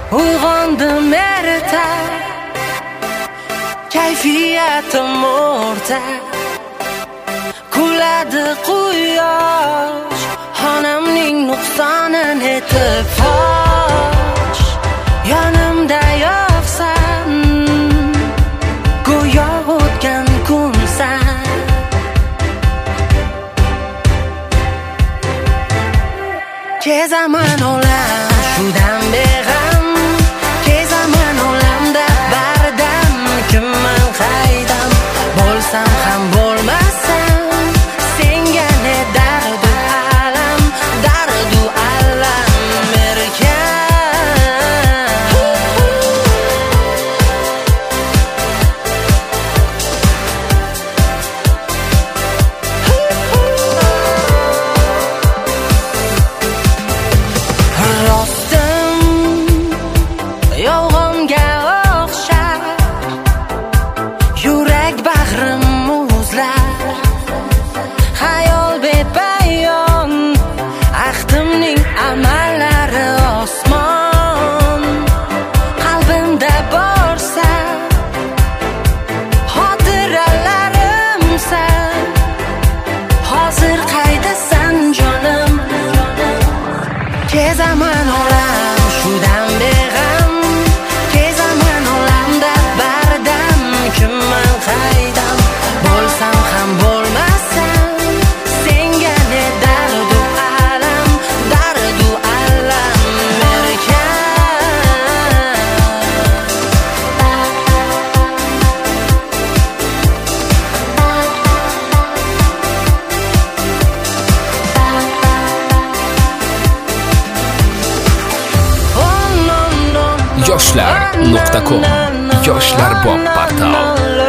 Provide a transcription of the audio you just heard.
uyg'ondim erta, kayfiyatim o'rta, kuladi quyosh, xonamning nuqsonin etib fosh. Yonimda yo'qsan, go'yo o'tgan kunsan. Kezaman olam shudan beg'am, kezaman olamda bardam. Kimman qaydam, bo'lsam ham bo'lmasam, senga ne dardu alam, dardu alam erkan. Yolg'onga o'xshar yurak bag'rim muzlar, xayol bepayon, ahdimning amallari osmon. Qalbimda borsa xotiralarimsan, hozir qaydasan jonim? Kezaman olam shudan beg'am, kezaman olamda bardam. Kimman qaydam, bo'lsam ham bo'lmasam, senga ne dardu alam, dardu alam erkan. yoshlar.com yoshlar bop portal.